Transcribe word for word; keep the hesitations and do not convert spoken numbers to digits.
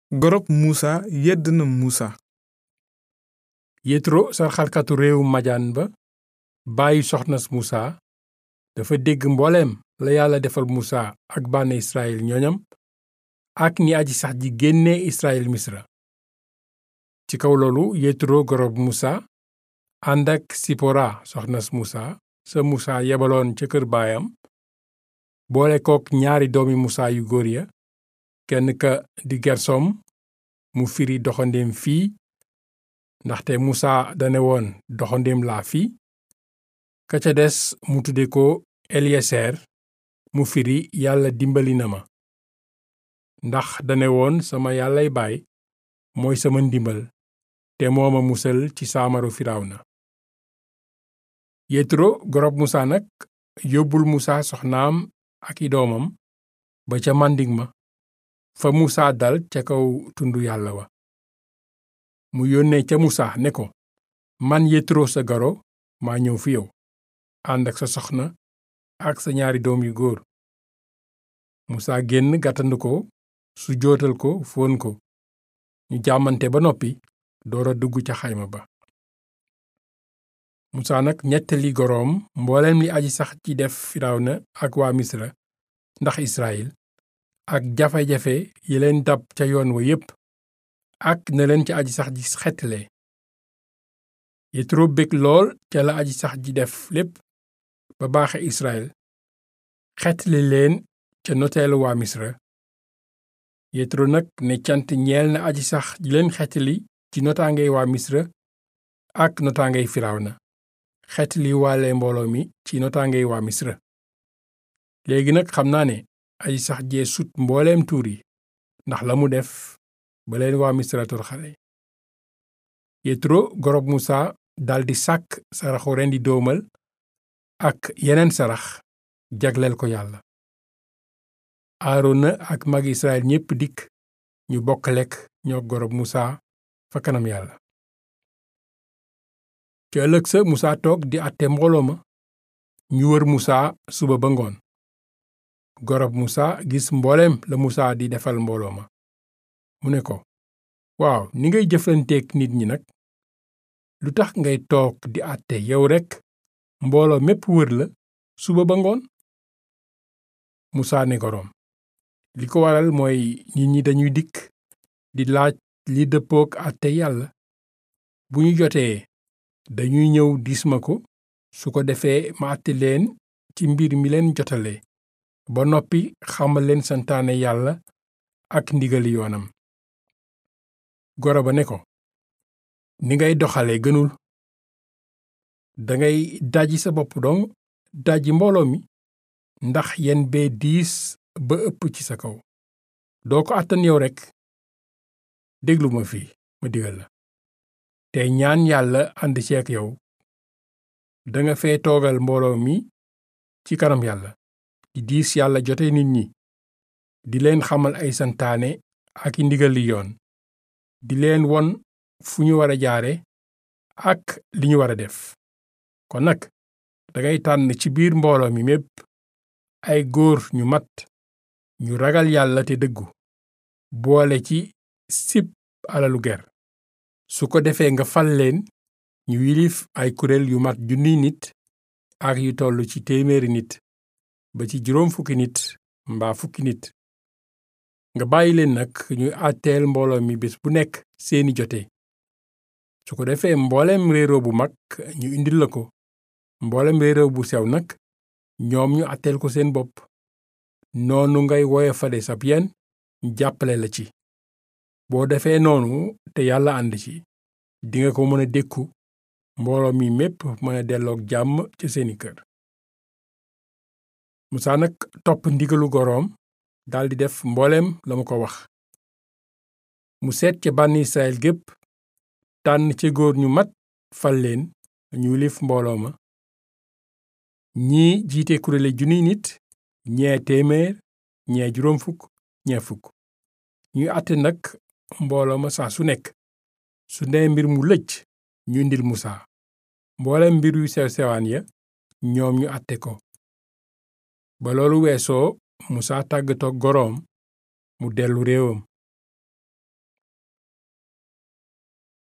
gorob muusa yedd na muusa. yetro sarxalkatu réewu majaan ba bàyyi soxnas muusa dafa dégg mbooleem la yàlla defal muusa ak bànn israel ñoñam ak ni aji sax ji génnee israel misra. ci kaw loolu yetro gorob muusa ànd ak sipora soxnas muusa sa muusa yebaloon ca kër baayam boole kook ñaari doomi muusa yu góor ya, kenn ka di gersom mu firi doxandéem fii ndaxte muusa dane woon doxandéem laa fii, ka ca des mu tudde ko eliyeser mu firi yàlla dimbali na ma ndax dane woon sama yàllay baay mooy sama ndimbal te moo ma musal ci saamaru firawna. yetro gorob muusa nag yóbbul muusa soxnaam ak i doomam ba ca màndig ma fa muusa dal ca kaw tundu yàlla wa. mu yónnee ca muusa ne ko, man yetro sa goro maa ñëw fi yow ànd ak sa soxna ak sa ñaari doom yu góor. muusa génn gàttandu ko su jootal ko fóon ko ñu jàmmante ba noppi doora dugg ca xayma ba. muusa nag ñettali goroom mbooleem li aji sax ci def firawna ak waa misra ndax israel ak jafe-jafe yi leen dab ca yoon wa yépp ak na leen ca aji sax ji xettalee. yetro bég lool ca la aji sax ji def lépp ba baaxe israel xettali leen ca noteelu waa misra. yetro nag ne cant ñeel na aji sax ji leen xettali ci notaangey waa misra ak notaangey firawna xettali waale mbooloo mi ci notaangey waa misra. léegi nag xam naa ne aji sax jee sut mbooleem tuur yi ndax la mu def ba leen waa misra toroxale. yetro gorob muusa daldi sàkk saraxu rendi doomal ak yeneen sarax jagleel ko yàlla. aarona ak magi israel ñépp dikk ñu bokk lekk ñoo gorob muusa fa kanam yàlla. ca ëllëg sa muusa toog di àtte mbooloo ma ñu wër muusa suba ba ngoon. gorob muusa gis mbooleem la muusa di defal mbooloo ma mu ne ko, waaw ni ngay jëflanteek nit ñi nag lu tax ngay toog di àtte yow rekk mbooloo mépp wër la suba ba ngoon. muusa ne goroom, li ko waral mooy nit ñi dañuy dikk di laaj li dëppook àtte yàlla, bu ñu jotee dañuy ñëw diis ma ko, su ko defee ma àtte leen ci mbir mi leen jotale ba noppi xamal leen santaane yàlla ak ndigali yoonam. goro ba ne ko, ni ngay doxale gënul. dangay dajji sa bopp dong dajji mbooloo mi ndax yen bee diis ba ëpp ci sa kaw. doo ko àttan yow rekk. déglu ma fii ma digal la te ñaan yàlla ànd ci ak yow. danga fee toogal mbooloo mi ci kanam yàlla di diis yàlla jote nit ñi, di leen xamal ay santaane ak i ndigali yoon, di leen won fu ñu war a jaare ak li ñu war a def. kon nag dangay tànn ci biir mbooloo mi mépp ay góor ñu mat ñu ragal yàlla te dëggu, boole ci sib alalu ger. su ko defee nga fal leen ñu yilif ay kuréel yu mat junniy nit ak yu tollu ci téeméeri nit ba ci juróom fukki nit mbaa fukki nit. nga bàyyi leen nag ñuy àtteel mbooloo mi bés bu nekk seeni jote. su ko defee mbooleem réeroo bu mag ñu indil la ko, mbooleem réeroo bu sew nag ñoom ñu àtteel ko seen bopp. noonu ngay woyofale sab yen ñu jàppale la ci. boo defee noonu te yàlla ànd ci, dinga ko mën a dékku mbooloo mi mépp mën a delloog jàmm ca seeni kër. muusa nag topp ndigalu goroom daldi def mbooleem la mu ko wax. mu seet ca bànn israel gépp tànn ca góor ñu mat fal leen ñu yilif mbooloo ma. ñii jiite kuréeli junniy nit, ñee téeméer, ñee juróom fukk, ñee fukk. ñuy àtte nag mbooloo ma saa su nekk. su nee mbir mu lëj ñu indil muusa mbooleem mbir yu sew sewaan ya ñoom ñu àtte ko. ba loolu weesoo muusa tàggatoog goroom mu dellu réewam.